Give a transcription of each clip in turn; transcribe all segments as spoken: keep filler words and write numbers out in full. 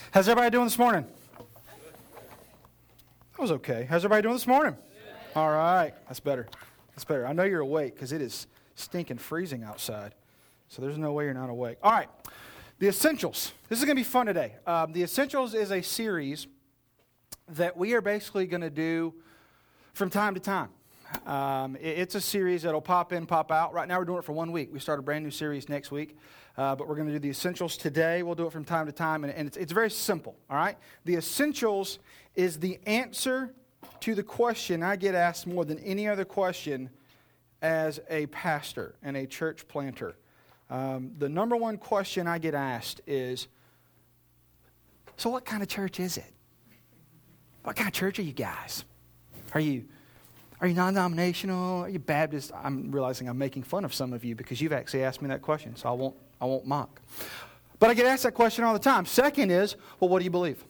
How's everybody doing this morning? That was okay. How's everybody doing this morning? All right. That's better. That's better. I know you're awake because it is stinking freezing outside. So there's no way you're not awake. All right. The Essentials. This is going to be fun today. Um, the Essentials is a series that we are basically going to do from time to time. Um, it, it's a series that'll pop in, pop out. Right now we're doing it for one week. We start a brand new series next week. Uh, but we're going to do the Essentials today. We'll do it from time to time. And, and it's, it's very simple, all right? The Essentials is the answer to the question I get asked more than any other question as a pastor and a church planter. Um, the number one question I get asked is, so what kind of church is it? What kind of church are you guys? Are you are you non-denominational? Are you Baptist? I'm realizing I'm making fun of some of you because you've actually asked me that question, so I won't I won't mock. But I get asked that question all the time. Second is, well, what do you believe?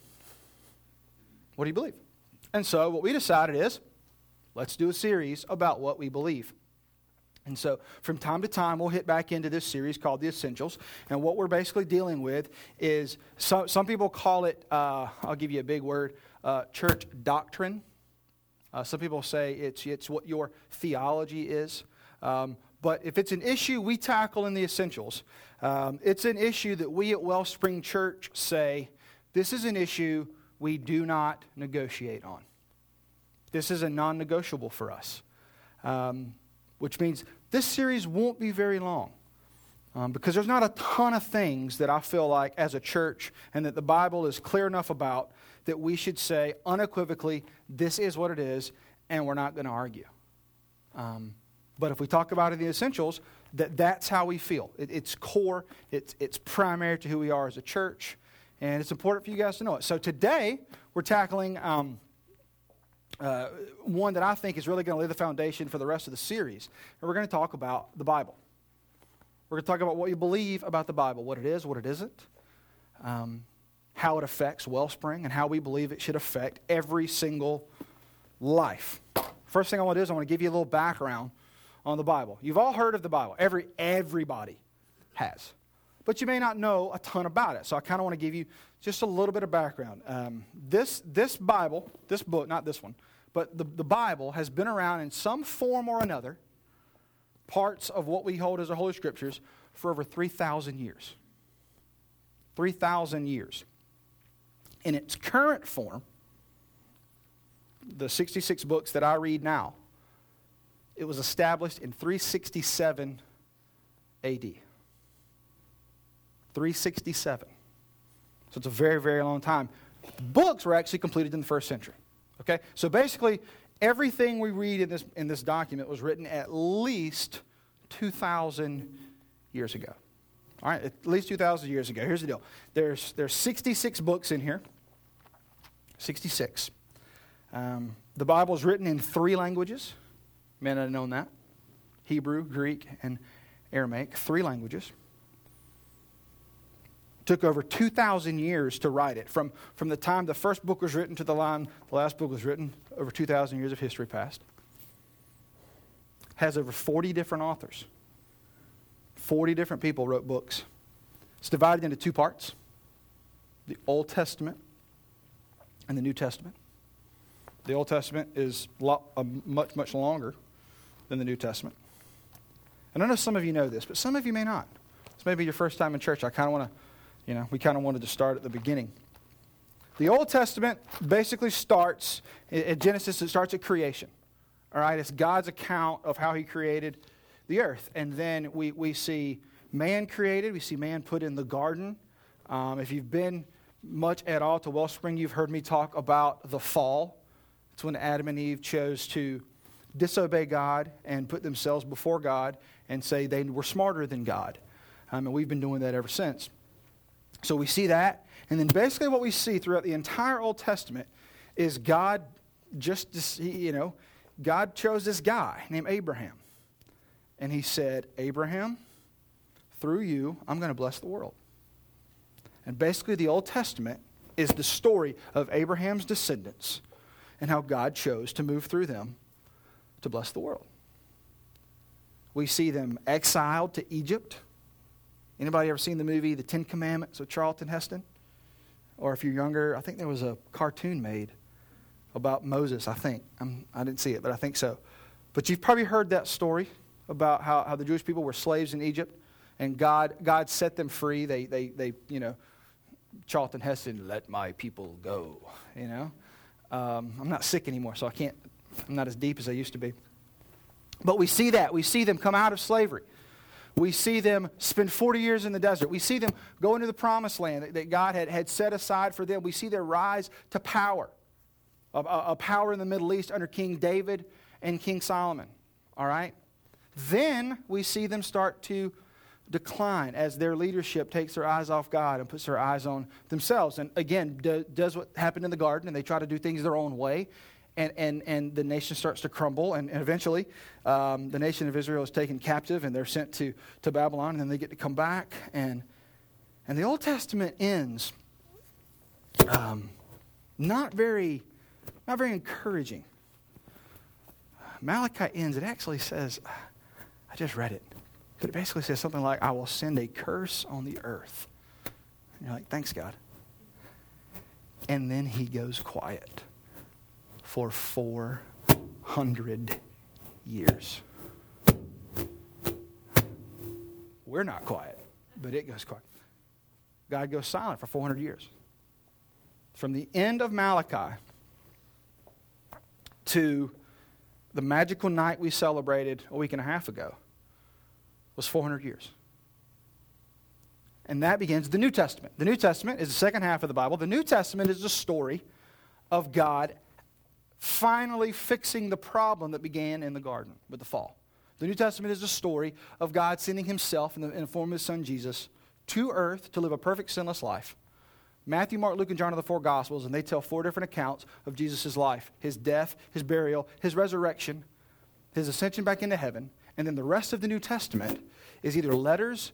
What do you believe? And so what we decided is, let's do a series about what we believe. And so from time to time, we'll hit back into this series called The Essentials. And what we're basically dealing with is, some, some people call it, uh, I'll give you a big word, uh, church doctrine. Uh, some people say it's, it's what your theology is. Um, but if it's an issue we tackle in The Essentials, um, it's an issue that we at Wellspring Church say, this is an issue we do not negotiate on. This is a non-negotiable for us. Um, which means this series won't be very long. Um, because there's not a ton of things that I feel like as a church and that the Bible is clear enough about that we should say unequivocally, this is what it is, and we're not going to argue. Um, but if we talk about it in the Essentials, that that's how we feel. It, it's core, it's, it's primary to who we are as a church, and it's important for you guys to know it. So today, we're tackling um, uh, one that I think is really going to lay the foundation for the rest of the series. And we're going to talk about the Bible. We're going to talk about what you believe about the Bible, what it is, what it isn't, um, how it affects Wellspring, and how we believe it should affect every single life. First thing I want to do is I want to give you a little background on the Bible. You've all heard of the Bible. Every Everybody has. But you may not know a ton about it. So I kind of want to give you just a little bit of background. Um, this this Bible, this book, not this one, but the, the Bible has been around in some form or another, parts of what we hold as the Holy Scriptures, for over three thousand years. three thousand years. In its current form, the sixty-six books that I read now, it was established in three sixty-seven A D three sixty-seven. So it's a very, very long time. Books were actually completed in the first century. Okay? So basically, everything we read in this in this document was written at least two thousand years ago. All right? At least two thousand years ago. Here's the deal. There's, there's sixty-six books in here. sixty-six. Um, the Bible is written in three languages. You may not have known that. Hebrew, Greek, and Aramaic. Three languages. Took over two thousand years to write it. From, from the time the first book was written to the line the last book was written, over two thousand years of history passed. Has over forty different authors. forty different people wrote books. It's divided into two parts. The Old Testament and the New Testament. The Old Testament is lot, uh, much, much longer than the New Testament. And I know some of you know this, but some of you may not. This may be your first time in church. I kind of want to You know, we kind of wanted to start at the beginning. The Old Testament basically starts, at Genesis, it starts at creation. All right, it's God's account of how He created the earth. And then we, we see man created, we see man put in the garden. Um, if you've been much at all to Wellspring, you've heard me talk about the fall. It's when Adam and Eve chose to disobey God and put themselves before God and say they were smarter than God. Um, and we've been doing that ever since. So we see that, and then basically what we see throughout the entire Old Testament is God just, you know, God chose this guy named Abraham. And He said, Abraham, through you, I'm going to bless the world. And basically the Old Testament is the story of Abraham's descendants and how God chose to move through them to bless the world. We see them exiled to Egypt. Anybody ever seen the movie The Ten Commandments with Charlton Heston? or if you're younger, I think there was a cartoon made about Moses, I think. I'm, I didn't see it, but I think so. But you've probably heard that story about how, how the Jewish people were slaves in Egypt, and God God set them free. They, they, they you know, Charlton Heston, let my people go, you know. Um, I'm not sick anymore, so I can't, I'm not as deep as I used to be. But we see that. We see them come out of slavery. We see them spend forty years in the desert. We see them go into the promised land that, that God had, had set aside for them. We see their rise to power, a, a, a power in the Middle East under King David and King Solomon. All right? Then we see them start to decline as their leadership takes their eyes off God and puts their eyes on themselves. And again, do, does what happened in the garden, and they try to do things their own way. And, and, and the nation starts to crumble, and, and eventually um, the nation of Israel is taken captive, and they're sent to, to Babylon, and then they get to come back. And, and the Old Testament ends um, not very, not very encouraging. Malachi ends, it actually says, I just read it, but it basically says something like, I will send a curse on the earth. And you're like, thanks, God. And then he goes quiet for four hundred years. We're not quiet, but it goes quiet. God goes silent for four hundred years. From the end of Malachi to the magical night we celebrated a week and a half ago was four hundred years. And that begins the New Testament. The New Testament is the second half of the Bible. The New Testament is the story of God finally fixing the problem that began in the garden with the fall. The New Testament is the story of God sending himself in the, in the form of his son Jesus to earth to live a perfect sinless life. Matthew, Mark, Luke, and John are the four Gospels, and they tell four different accounts of Jesus' life. His death, his burial, his resurrection, his ascension back into heaven. And then the rest of the New Testament is either letters,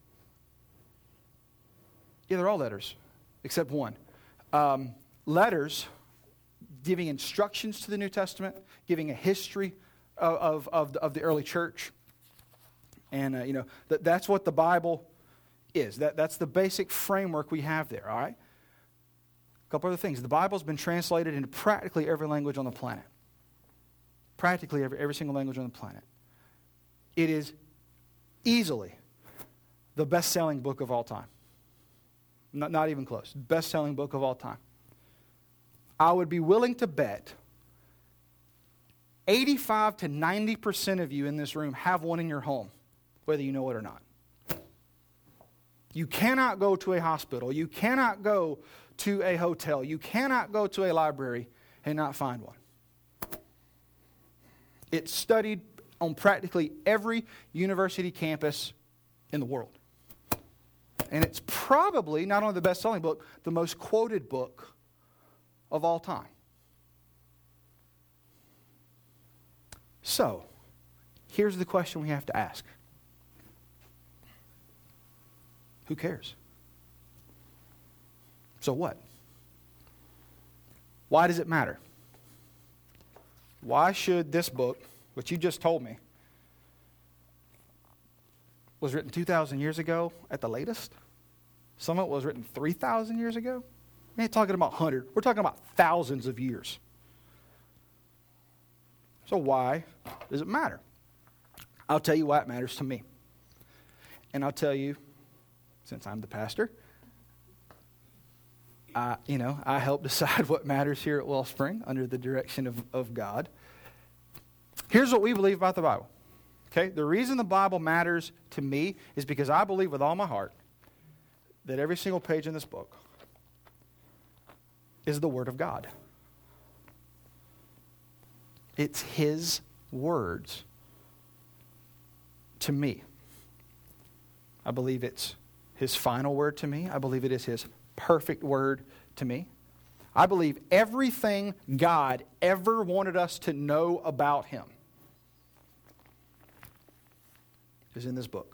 yeah, they're all letters, except one. Um, letters giving instructions to the New Testament, giving a history of, of, of, the, of the early church. And, uh, you know, that, that's what the Bible is. That, that's the basic framework we have there, all right? A couple other things. The Bible's been translated into practically every language on the planet. Practically every, every single language on the planet. It is easily the best-selling book of all time. Not, not even close. Best-selling book of all time. I would be willing to bet eighty-five to ninety percent of you in this room have one in your home, whether you know it or not. You cannot go to a hospital. You cannot go to a hotel. You cannot go to a library and not find one. It's studied on practically every university campus in the world. And it's probably not only the best-selling book, the most quoted book of all time. So, here's the question we have to ask. Who cares? So what? Why does it matter? Why should this book, which you just told me, was written two thousand years ago at the latest? Some of it was written three thousand years ago? We ain't talking about one hundred. We're talking about thousands of years. So why does it matter? I'll tell you why it matters to me. And I'll tell you, since I'm the pastor, I, you know, I help decide what matters here at Wellspring under the direction of, of God. Here's what we believe about the Bible. Okay? The reason the Bible matters to me is because I believe with all my heart that every single page in this book is the Word of God. It's His words to me. I believe it's His final word to me. I believe it is His perfect word to me. I believe everything God ever wanted us to know about Him is in this book.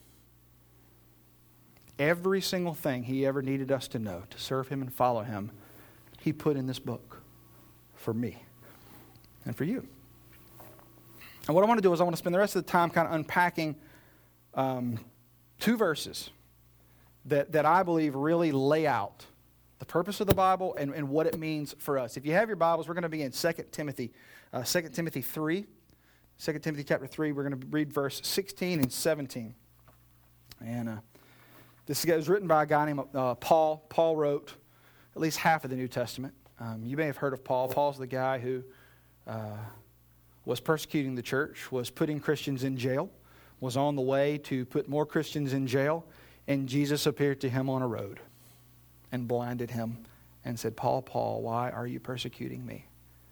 Every single thing He ever needed us to know to serve Him and follow Him, He put in this book for me and for you. And what I want to do is I want to spend the rest of the time kind of unpacking um, two verses that, that I believe really lay out the purpose of the Bible and, and what it means for us. If you have your Bibles, we're going to be in Second Timothy, uh, Second Timothy three. Second Timothy chapter three, we're going to read verse sixteen and seventeen. And uh, this was written by a guy named uh, Paul. Paul wrote at least half of the New Testament. Um, you may have heard of Paul. Paul's the guy who uh, was persecuting the church, was putting Christians in jail, was on the way to put more Christians in jail, and Jesus appeared to him on a road and blinded him and said, Paul, Paul, why are you persecuting me?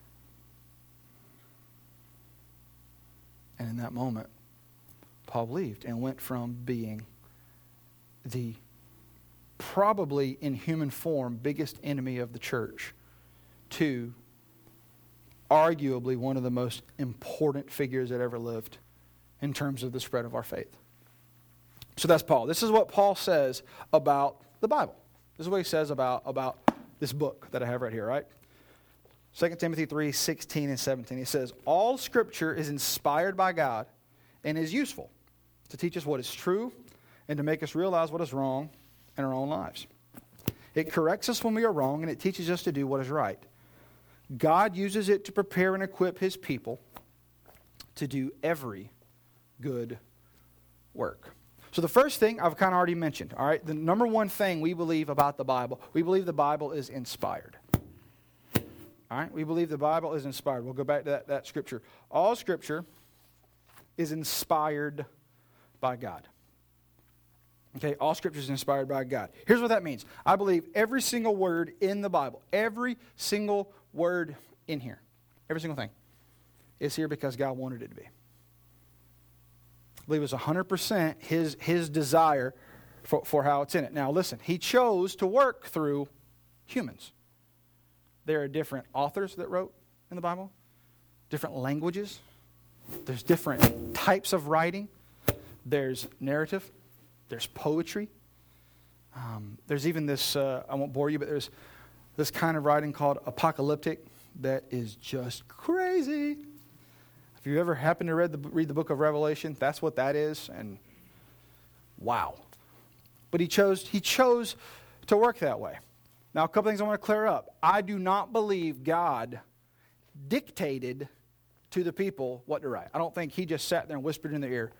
And in that moment, Paul believed and went from being the probably in human form biggest enemy of the church to arguably one of the most important figures that ever lived in terms of the spread of our faith. So that's Paul. This is what Paul says about the Bible. This is what he says about, about this book that I have right here, right? Second Timothy three, sixteen and seventeen. He says, all Scripture is inspired by God and is useful to teach us what is true and to make us realize what is wrong in our own lives. It corrects us when we are wrong, and it teaches us to do what is right. God uses it to prepare and equip His people to do every good work. So the first thing I've kind of already mentioned, all right? The number one thing we believe about the Bible, we believe the Bible is inspired. All right? We believe the Bible is inspired. We'll go back to that, that scripture. All Scripture is inspired by God. Okay, all Scripture is inspired by God. Here's what that means. I believe every single word in the Bible, every single word in here, every single thing, is here because God wanted it to be. I believe it was one hundred percent his, his desire for, for how it's in it. Now listen, He chose to work through humans. There are different authors that wrote in the Bible, different languages. There's different types of writing. There's narrative. There's poetry. Um, there's even this, uh, I won't bore you, but there's this kind of writing called apocalyptic that is just crazy. If you ever happened to read the, read the book of Revelation, that's what that is, and wow. But he chose, he chose to work that way. Now, a couple things I want to clear up. I do not believe God dictated to the people what to write. I don't think He just sat there and whispered in their ear,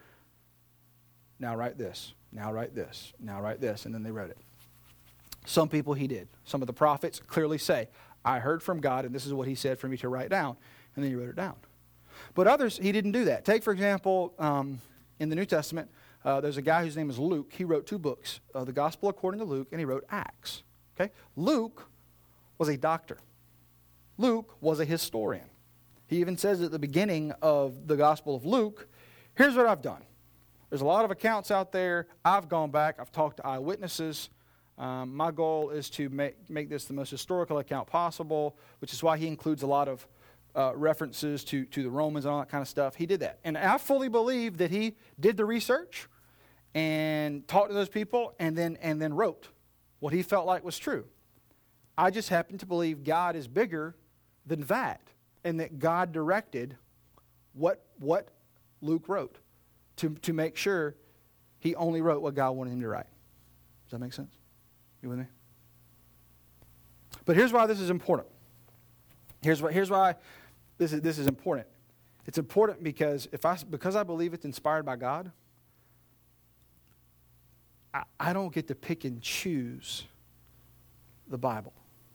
now write this, now write this, now write this, and then they wrote it. Some people He did. Some of the prophets clearly say, I heard from God, and this is what He said for me to write down, and then He wrote it down. But others, He didn't do that. Take, for example, um, in the New Testament, uh, there's a guy whose name is Luke. He wrote two books, uh, the Gospel according to Luke, and he wrote Acts. Okay? Luke was a doctor. Luke was a historian. He even says at the beginning of the Gospel of Luke, here's what I've done. There's a lot of accounts out there. I've gone back. I've talked to eyewitnesses. Um, my goal is to make, make this the most historical account possible, which is why he includes a lot of uh, references to, to the Romans and all that kind of stuff. He did that. And I fully believe that he did the research and talked to those people and then and then wrote what he felt like was true. I just happen to believe God is bigger than that, and that God directed what what Luke wrote to, to make sure he only wrote what God wanted him to write. Does that make sense? You with me? But here's why this is important. Here's why here's why this is this is important. It's important because if I because I believe it's inspired by God, I, I don't get to pick and choose the Bible.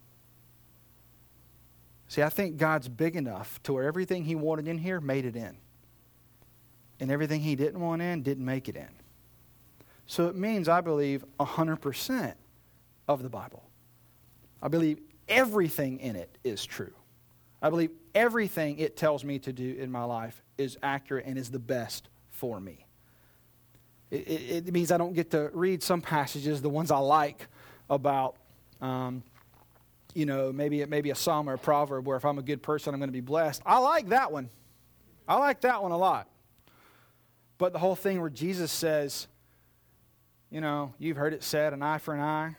See, I think God's big enough to where everything He wanted in here made it in. And everything He didn't want in didn't make it in. So it means I believe one hundred percent of the Bible. I believe everything in it is true. I believe everything it tells me to do in my life is accurate and is the best for me. It, it, it means I don't get to read some passages, the ones I like, about, um, you know, maybe it maybe a psalm or a proverb where if I'm a good person, I'm going to be blessed. I like that one. I like that one a lot. But the whole thing where Jesus says, you know, you've heard it said, an eye for an eye.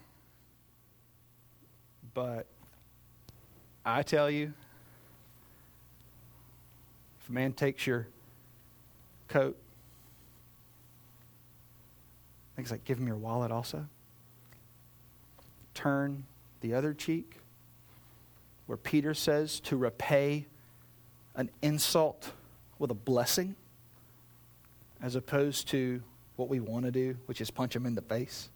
But I tell you, if a man takes your coat, I think it's like, give him your wallet also. Turn the other cheek, where Peter says to repay an insult with a blessing as opposed to what we want to do, which is punch him in the face.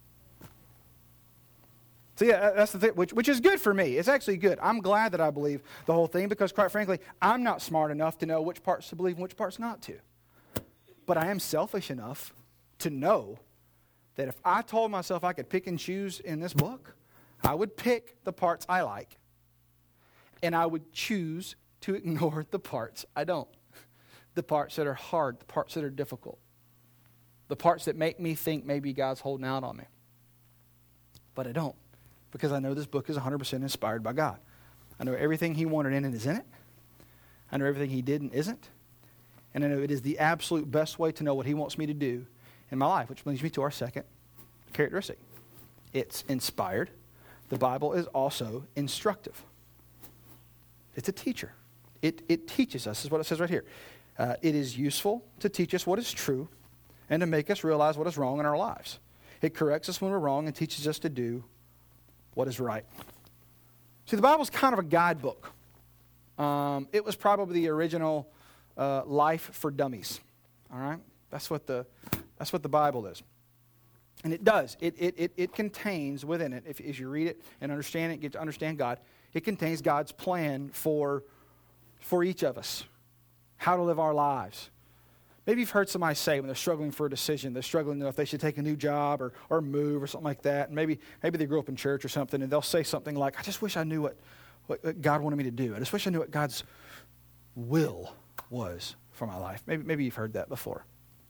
So yeah, that's the thing, which, which is good for me. It's actually good. I'm glad that I believe the whole thing because, quite frankly, I'm not smart enough to know which parts to believe and which parts not to. But I am selfish enough to know that if I told myself I could pick and choose in this book, I would pick the parts I like, and I would choose to ignore the parts I don't. The parts that are hard, the parts that are difficult, the parts that make me think maybe God's holding out on me. But I don't, because I know this book is one hundred percent inspired by God. I know everything He wanted in it is in it. I know everything He did and isn't. And I know it is the absolute best way to know what He wants me to do in my life, which brings me to our second characteristic. It's inspired. The Bible is also instructive. It's a teacher. It, it teaches us, is what it says right here. Uh, it is useful to teach us what is true and to make us realize what is wrong in our lives. It corrects us when we're wrong and teaches us to do what is right. See, the Bible is kind of a guidebook. Um, it was probably the original uh, life for dummies. All right? That's what the, that's what the Bible is. And it does. It, it, it, it contains within it, if, if you read it and understand it, get to understand God, it contains God's plan for, for each of us, how to live our lives. Maybe you've heard somebody say when they're struggling for a decision, they're struggling to know if they should take a new job or, or move or something like that. And maybe, maybe they grew up in church or something, and they'll say something like, I just wish I knew what, what God wanted me to do. I just wish I knew what God's will was for my life. Maybe, maybe you've heard that before.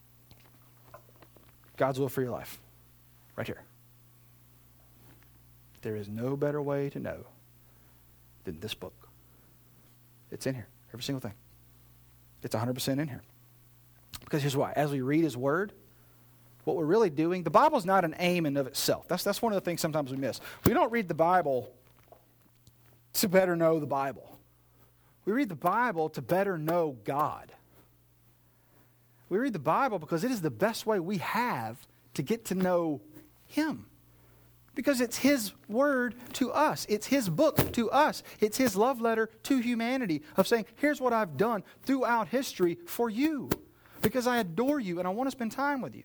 God's will for your life. Right here. There is no better way to know than this book. It's in here. Every single thing. It's one hundred percent in here. Because here's why. As we read His Word, what we're really doing, the Bible is not an aim in of itself. That's, that's one of the things sometimes we miss. We don't read the Bible to better know the Bible. We read the Bible to better know God. We read the Bible because it is the best way we have to get to know Him. Because it's His word to us. It's His book to us. It's His love letter to humanity of saying, here's what I've done throughout history for you. Because I adore you and I want to spend time with you.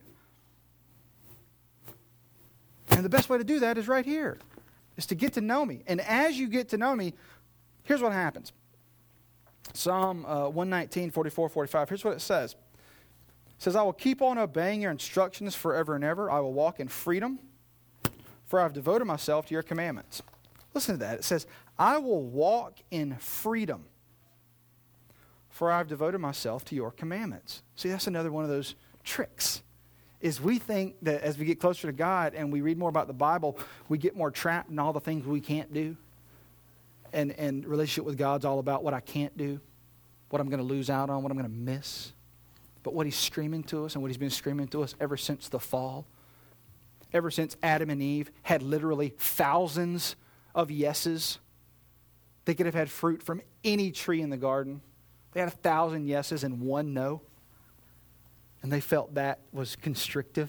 And the best way to do that is right here. Is to get to know me. And as you get to know me, here's what happens. Psalm uh, one nineteen, forty-four, forty-five. Here's what it says. It says, I will keep on obeying your instructions forever and ever. I will walk in freedom, for I have devoted myself to your commandments. Listen to that. It says, I will walk in freedom, for I have devoted myself to your commandments. See, that's another one of those tricks, is we think that as we get closer to God and we read more about the Bible, we get more trapped in all the things we can't do. And, and relationship with God's all about what I can't do, what I'm going to lose out on, what I'm going to miss. But what He's screaming to us and what He's been screaming to us ever since the fall, ever since Adam and Eve had literally thousands of yeses. They could have had fruit from any tree in the garden. They had a thousand yeses and one no. And they felt that was constrictive.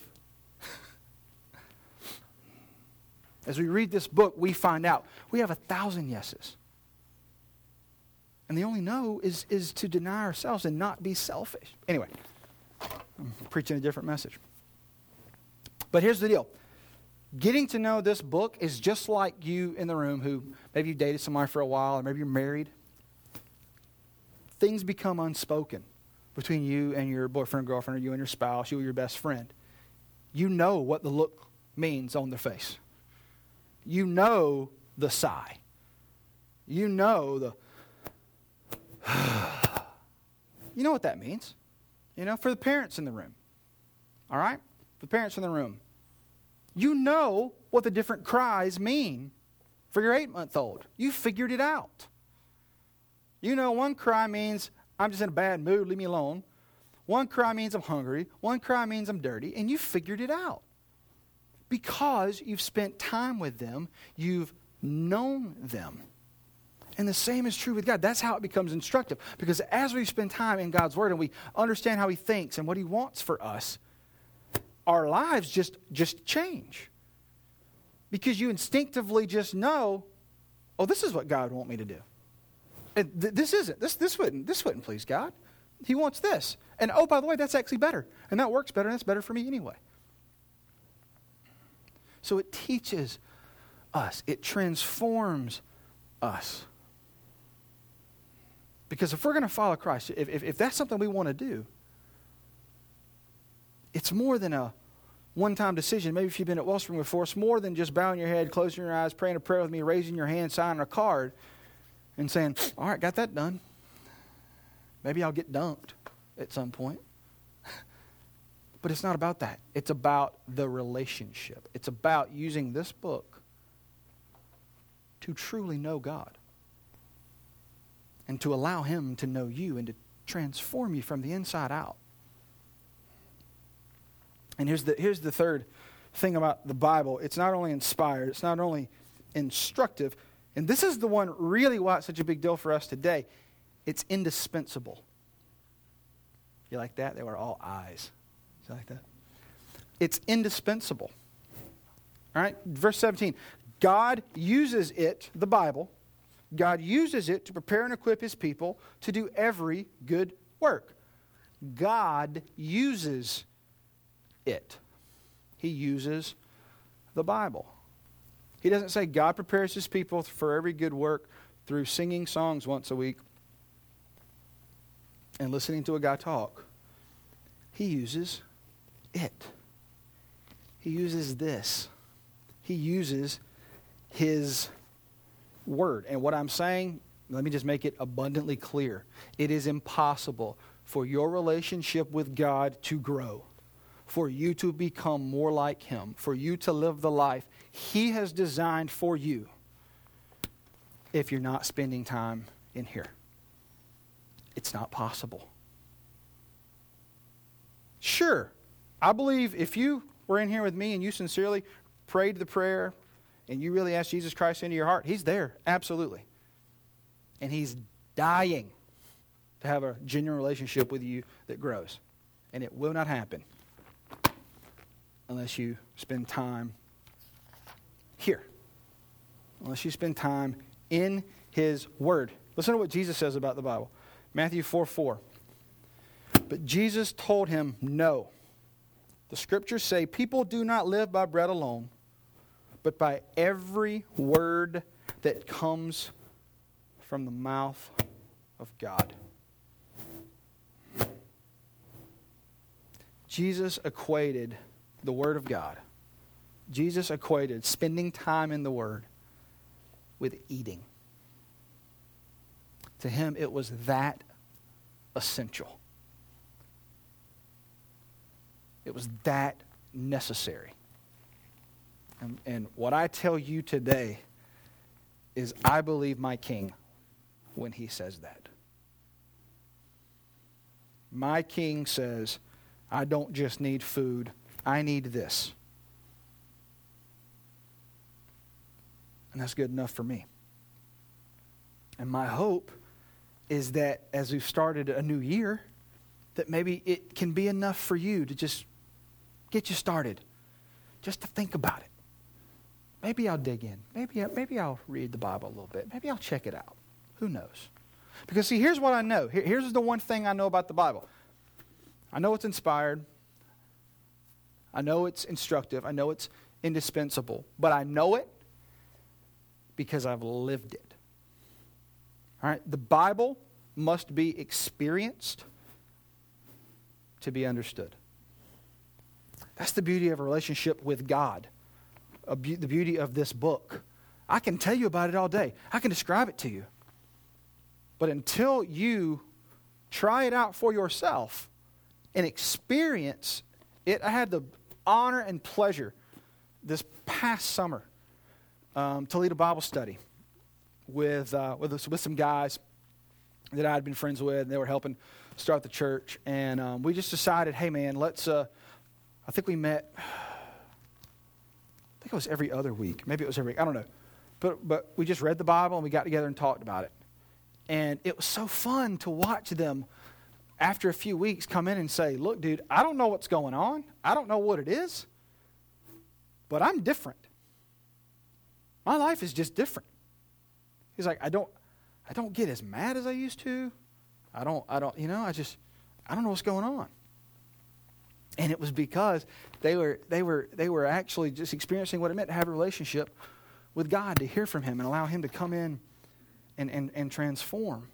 As we read this book, we find out we have a thousand yeses. And the only no is, is to deny ourselves and not be selfish. Anyway, I'm preaching a different message. But here's the deal. Getting to know this book is just like you in the room who maybe you dated somebody for a while or maybe you're married. Things become unspoken between you and your boyfriend, girlfriend, or you and your spouse, you or your best friend. You know what the look means on their face. You know the sigh. You know the... You know what that means. You know, for the parents in the room. All right? For the parents in the room. You know what the different cries mean for your eight-month-old. You figured it out. You know one cry means, I'm just in a bad mood, leave me alone. One cry means I'm hungry. One cry means I'm dirty. And you figured it out. Because you've spent time with them. You've known them. And the same is true with God. That's how it becomes instructive. Because as we spend time in God's Word and we understand how He thinks and what He wants for us, our lives just, just change. because you instinctively just know, oh, this is what God would want me to do. And th- this isn't. This this wouldn't this wouldn't please God. He wants this. And oh, by the way, that's actually better. And that works better, and that's better for me anyway. So it teaches us. It transforms us. Because if we're going to follow Christ, if, if, if that's something we want to do, it's more than a one-time decision. Maybe if you've been at Wellspring before, it's more than just bowing your head, closing your eyes, praying a prayer with me, raising your hand, signing a card, and saying, all right, got that done. Maybe I'll get dunked at some point. But it's not about that. It's about the relationship. It's about using this book to truly know God and to allow Him to know you and to transform you from the inside out. And here's the, here's the third thing about the Bible. It's not only inspired, it's not only instructive, and this is the one really why it's such a big deal for us today. It's indispensable. You like that? They were all eyes. You like that? It's indispensable. All right, verse seventeen. God uses it, the Bible, God uses it to prepare and equip His people to do every good work. God uses it. He uses the Bible. He doesn't say God prepares His people for every good work through singing songs once a week and listening to a guy talk. He uses it. He uses this. He uses His Word. And what I'm saying, let me just make it abundantly clear. It is impossible for your relationship with God to grow, for you to become more like Him, for you to live the life He has designed for you if you're not spending time in here. It's not possible. Sure, I believe if you were in here with me and you sincerely prayed the prayer and you really asked Jesus Christ into your heart, He's there, absolutely. And He's dying to have a genuine relationship with you that grows. And it will not happen unless you spend time here. Unless you spend time in His Word. Listen to what Jesus says about the Bible. Matthew four four. But Jesus told him, no. The Scriptures say, people do not live by bread alone, but by every word that comes from the mouth of God. Jesus equated the Word of God. Jesus equated spending time in the Word with eating. To Him, it was that essential. It was that necessary. And, and what I tell you today is I believe my King when He says that. My King says, I don't just need food, I need this. And that's good enough for me. And my hope is that as we've started a new year, that maybe it can be enough for you to just get you started, just to think about it. Maybe I'll dig in. Maybe, maybe I'll read the Bible a little bit. Maybe I'll check it out. Who knows? Because see, here's what I know. Here, here's the one thing I know about the Bible. I know it's inspired. I know it's instructive. I know it's indispensable. But I know it because I've lived it. All right? The Bible must be experienced to be understood. That's the beauty of a relationship with God. A be- the beauty of this book. I can tell you about it all day. I can describe it to you. But until you try it out for yourself and experience it, I had the honor and pleasure this past summer um, to lead a Bible study with, uh, with, with some guys that I had been friends with, and they were helping start the church. And um, we just decided, hey man, let's, uh, I think we met, I think it was every other week. Maybe it was every week, I don't know. But, but we just read the Bible and we got together and talked about it. And it was so fun to watch them after a few weeks come in and say, look, dude, I don't know what's going on. I don't know what it is, but I'm different. My life is just different. He's like, I don't, I don't get as mad as I used to. I don't, I don't, you know, I just, I don't know what's going on. And it was because they were, they were, they were actually just experiencing what it meant to have a relationship with God, to hear from Him and allow Him to come in and, and, and transform.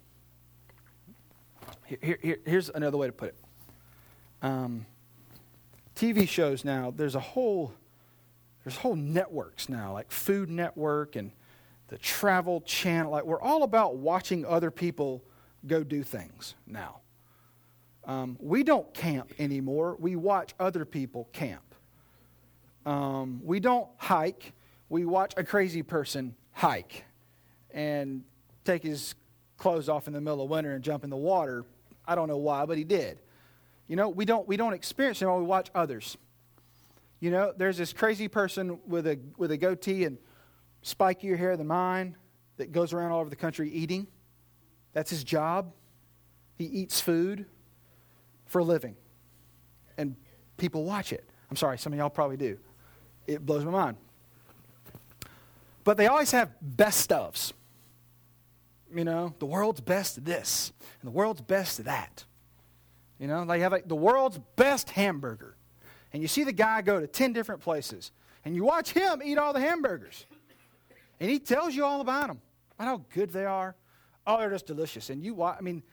Here, here, here's another way to put it. Um, T V shows now, there's a whole, there's whole networks now, like Food Network and the Travel Channel. Like, we're all about watching other people go do things now. Um, we don't camp anymore. We watch other people camp. Um, we don't hike. We watch a crazy person hike and take his clothes off in the middle of winter and jump in the water. I don't know why, but he did. You know, we don't we don't experience it while we watch others. You know, there's this crazy person with a with a goatee and spikier hair than mine that goes around all over the country eating. That's his job. He eats food for a living. And people watch it. I'm sorry, some of y'all probably do. It blows my mind. But they always have best ofs. You know, the world's best at this, and the world's best at that. You know, they have like the world's best hamburger. And you see the guy go to ten different places, and you watch him eat all the hamburgers. And he tells you all about them, about how good they are. Oh, they're just delicious. And you watch, I mean,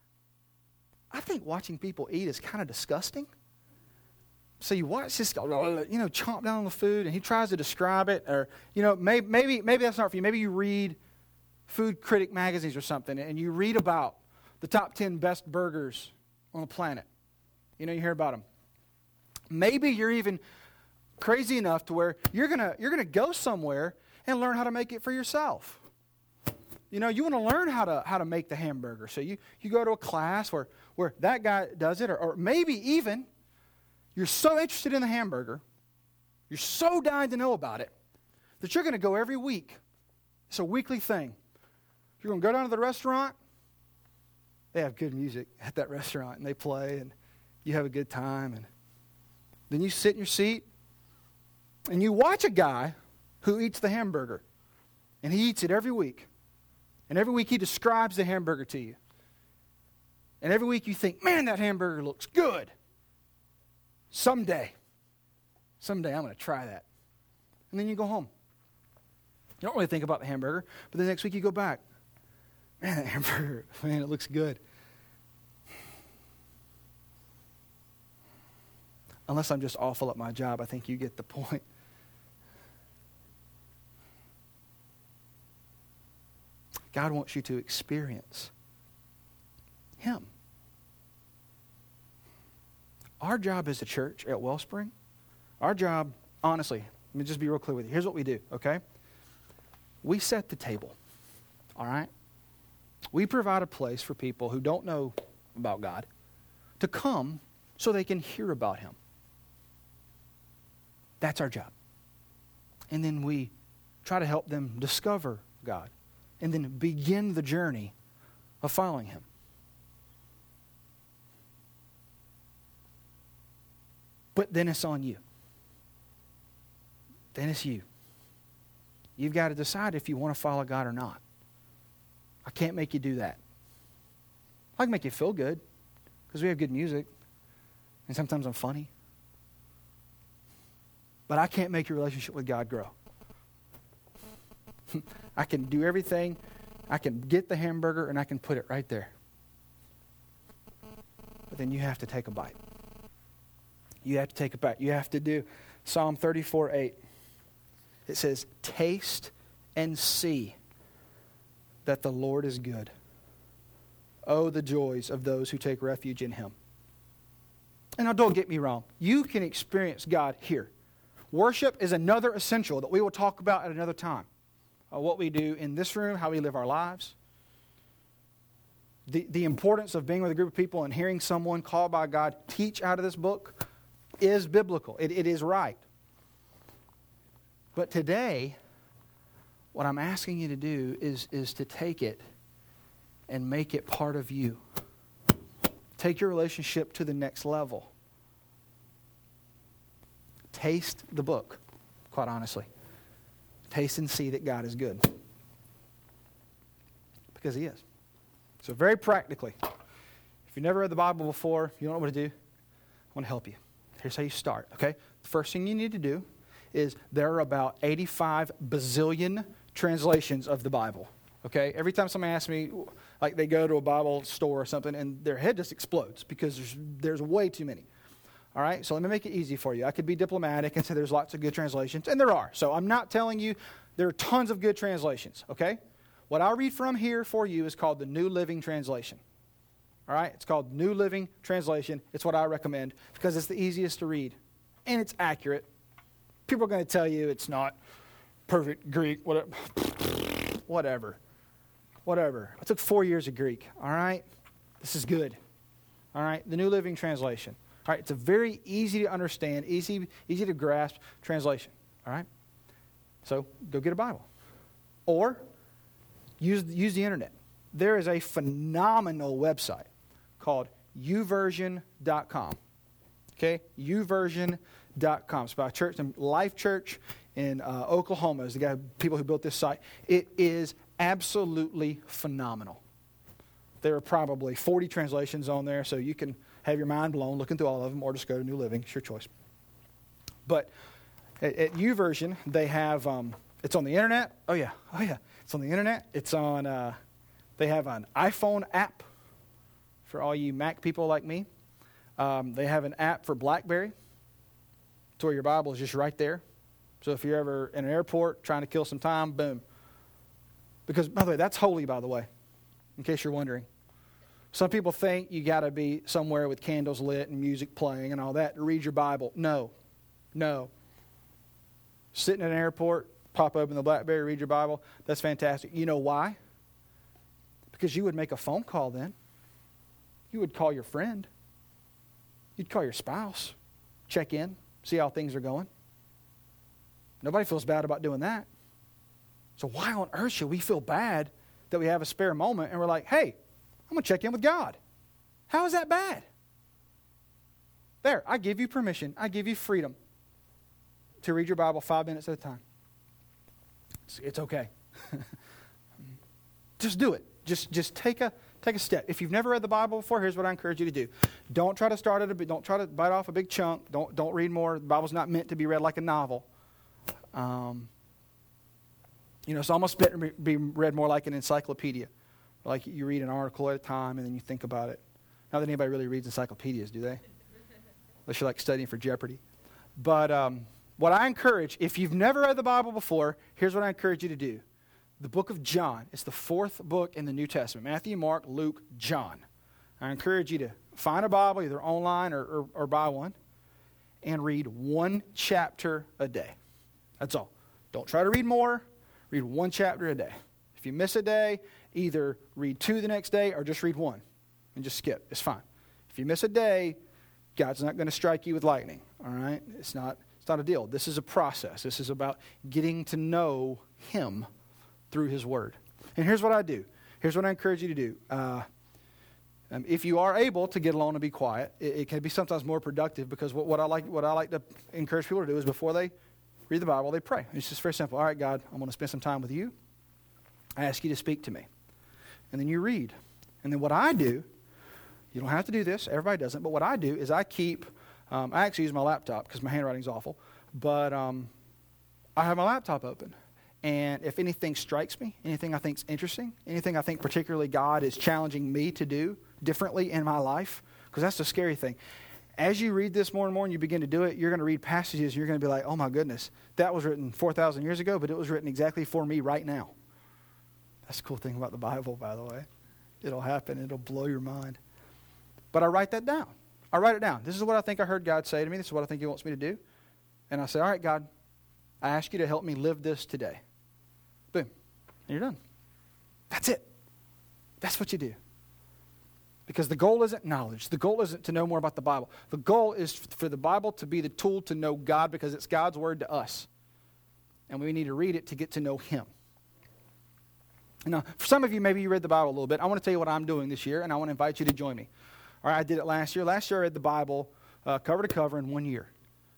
I think watching people eat is kind of disgusting. So you watch this guy, you know, chomp down on the food, and he tries to describe it. Or, you know, maybe, maybe, maybe that's not for you. Maybe you read Food Critic magazines or something, and you read about the top ten best burgers on the planet. You know, you hear about them. Maybe you're even crazy enough to where you're gonna you're gonna go somewhere and learn how to make it for yourself. You know, you want to learn how to how to make the hamburger. So you, you go to a class where, where that guy does it, or, or maybe even you're so interested in the hamburger, you're so dying to know about it, that you're going to go every week. It's a weekly thing. You're going to go down to the restaurant. They have good music at that restaurant, and they play, and you have a good time. And then you sit in your seat, and you watch a guy who eats the hamburger, and he eats it every week. And every week he describes the hamburger to you. And every week you think, man, that hamburger looks good. Someday, someday I'm going to try that. And then you go home. You don't really think about the hamburger, but the next week you go back. Man, that hamburger, man, it looks good. Unless I'm just awful at my job, I think you get the point. God wants you to experience Him. Our job as a church at Wellspring, our job, honestly, let me just be real clear with you. Here's what we do, okay? We set the table, all right? We provide a place for people who don't know about God to come so they can hear about Him. That's our job. And then we try to help them discover God and then begin the journey of following Him. But then it's on you. Then it's you. You've got to decide if you want to follow God or not. I can't make you do that. I can make you feel good because we have good music and sometimes I'm funny. But I can't make your relationship with God grow. I can do everything. I can get the hamburger and I can put it right there. But then you have to take a bite. You have to take a bite. You have to do Psalm thirty-four eight. It says, taste and see that the Lord is good. Oh, the joys of those who take refuge in Him. And now don't get me wrong. You can experience God here. Worship is another essential that we will talk about at another time. Uh, what we do in this room, how we live our lives. The, the importance of being with a group of people and hearing someone called by God teach out of this book is biblical. It, it is right. But today, what I'm asking you to do is, is to take it and make it part of you. Take your relationship to the next level. Taste the book, quite honestly. Taste and see that God is good. Because he is. So very practically, if you've never read the Bible before, you don't know what to do, I want to help you. Here's how you start, okay? The first thing you need to do is there are about eighty-five bazillion translations of the Bible, okay? Every time somebody asks me, like they go to a Bible store or something, and their head just explodes because there's, there's way too many. All right, so let me make it easy for you. I could be diplomatic and say there's lots of good translations, and there are. So I'm not telling you there are tons of good translations, okay? What I'll read from here for you is called the New Living Translation. All right, it's called New Living Translation. It's what I recommend because it's the easiest to read, and it's accurate. People are going to tell you it's not perfect Greek, whatever. Whatever. Whatever. I took four years of Greek, all right? This is good, all right? The New Living Translation. All right, it's a very easy to understand, easy, easy to grasp translation. All right, so go get a Bible, or use use the internet. There is a phenomenal website called u version dot com. Okay, u version dot com. It's by a church, Life Church in uh, Oklahoma. Is the guy, people who built this site. It is absolutely phenomenal. There are probably forty translations on there, so you can have your mind blown looking through all of them, or just go to New Living. It's your choice. But at, at YouVersion, they have, um, it's on the internet. Oh, yeah. Oh, yeah. It's on the internet. It's on, uh, they have an iPhone app for all you Mac people like me. Um, they have an app for BlackBerry to where your Bible is just right there. So if you're ever in an airport trying to kill some time, boom. Because, by the way, that's holy, by the way, in case you're wondering. Some people think you got to be somewhere with candles lit and music playing and all that to read your Bible. No. No. Sitting at an airport, pop open the BlackBerry, read your Bible. That's fantastic. You know why? Because you would make a phone call then. You would call your friend. You'd call your spouse. Check in. See how things are going. Nobody feels bad about doing that. So why on earth should we feel bad that we have a spare moment and we're like, hey, I'm going to check in with God. How is that bad? There, I give you permission. I give you freedom to read your Bible five minutes at a time. It's, it's okay. Just do it. Just just take a take a step. If you've never read the Bible before, here's what I encourage you to do. Don't try to start at a don't try to bite off a big chunk. Don't don't read more. The Bible's not meant to be read like a novel. Um, you know, it's almost better to be read more like an encyclopedia. Like you read an article at a time and then you think about it. Not that anybody really reads encyclopedias, do they? Unless you're like studying for Jeopardy. But um, what I encourage, if you've never read the Bible before, here's what I encourage you to do. The book of John. It's the fourth book in the New Testament. Matthew, Mark, Luke, John. I encourage you to find a Bible, either online or, or, or buy one, and read one chapter a day. That's all. Don't try to read more. Read one chapter a day. If you miss a day, either read two the next day or just read one and just skip. It's fine. If you miss a day, God's not going to strike you with lightning, all right? It's not, it's not a deal. This is a process. This is about getting to know Him through His Word. And here's what I do. Here's what I encourage you to do. Uh, um, if you are able to get alone and be quiet, it, it can be sometimes more productive because what, what I like what I like to encourage people to do is before they read the Bible, they pray. It's just very simple. All right, God, I'm going to spend some time with you. I ask you to speak to me. And then you read. And then what I do, you don't have to do this. Everybody doesn't. But what I do is I keep, um, I actually use my laptop because my handwriting's awful. But um, I have my laptop open. And if anything strikes me, anything I think is interesting, anything I think particularly God is challenging me to do differently in my life, because that's the scary thing. As you read this more and more and you begin to do it, you're going to read passages and you're going to be like, oh my goodness, that was written four thousand years ago, but it was written exactly for me right now. That's the cool thing about the Bible, by the way. It'll happen. It'll blow your mind. But I write that down. I write it down. This is what I think I heard God say to me. This is what I think He wants me to do. And I say, all right, God, I ask you to help me live this today. Boom. And you're done. That's it. That's what you do. Because the goal isn't knowledge. The goal isn't to know more about the Bible. The goal is for the Bible to be the tool to know God because it's God's word to us. And we need to read it to get to know Him. Now, for some of you, maybe you read the Bible a little bit. I want to tell you what I'm doing this year, and I want to invite you to join me. All right, I did it last year. Last year I read the Bible uh, cover to cover in one year.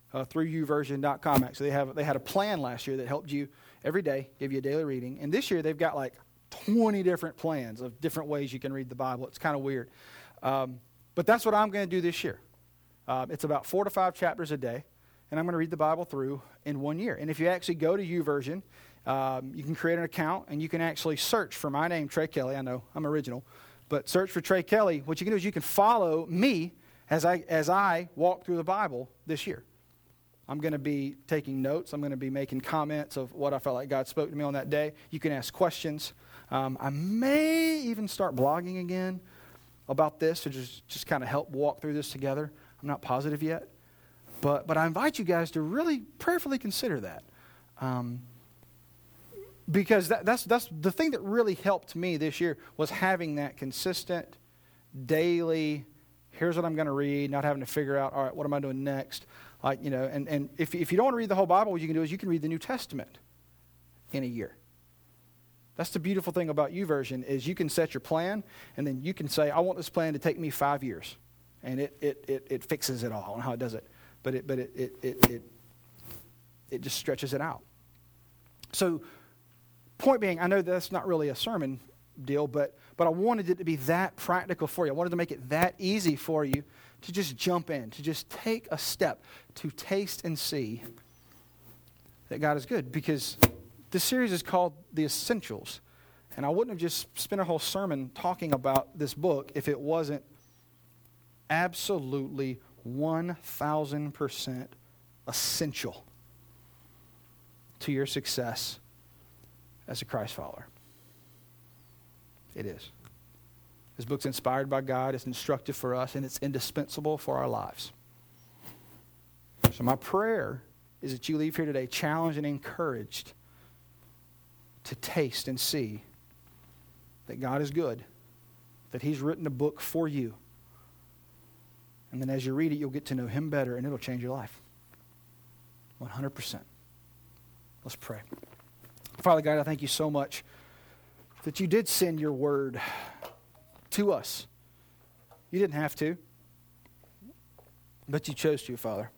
uh, through u version dot com. Actually, they have they had a plan last year that helped you every day, give you a daily reading. And this year they've got like twenty different plans of different ways you can read the Bible. It's kind of weird. Um, but that's what I'm going to do this year. Uh, it's about four to five chapters a day, and I'm going to read the Bible through in one year. And if you actually go to YouVersion, um, you can create an account, and you can actually search for my name, Trey Kelly. I know, I'm original. But search for Trey Kelly. What you can do is you can follow me as I as I walk through the Bible this year. I'm going to be taking notes. I'm going to be making comments of what I felt like God spoke to me on that day. You can ask questions. Um, I may even start blogging again about this to just, just kind of help walk through this together. I'm not positive yet. But but I invite you guys to really prayerfully consider that. Um, because that, that's that's the thing that really helped me this year was having that consistent, daily, here's what I'm going to read, not having to figure out, all right, what am I doing next? Like, you know, and, and if, if you don't want to read the whole Bible, what you can do is you can read the New Testament in a year. That's the beautiful thing about YouVersion is you can set your plan, and then you can say, I want this plan to take me five years. And it it it, it fixes it all on how it does it. But it but it it it it, it just stretches it out. So point being, I know that's not really a sermon deal, but but I wanted it to be that practical for you. I wanted to make it that easy for you to just jump in, to just take a step, to taste and see that God is good. Because this series is called The Essentials. And I wouldn't have just spent a whole sermon talking about this book if it wasn't absolutely one thousand percent essential to your success as a Christ follower. It is. This book's inspired by God, it's instructive for us, and it's indispensable for our lives. So my prayer is that you leave here today challenged and encouraged to taste and see that God is good, that He's written a book for you. And then as you read it, you'll get to know Him better, and it'll change your life. one hundred percent. Let's pray. Father God, I thank you so much that you did send your word to us. You didn't have to, but you chose to, Father.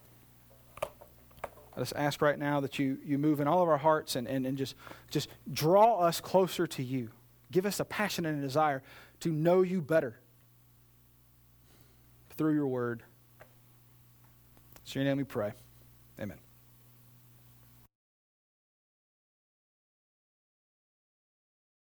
I just ask right now that you, you move in all of our hearts and, and, and just, just draw us closer to you. Give us a passion and a desire to know you better through your word. It's in your name we pray. Amen.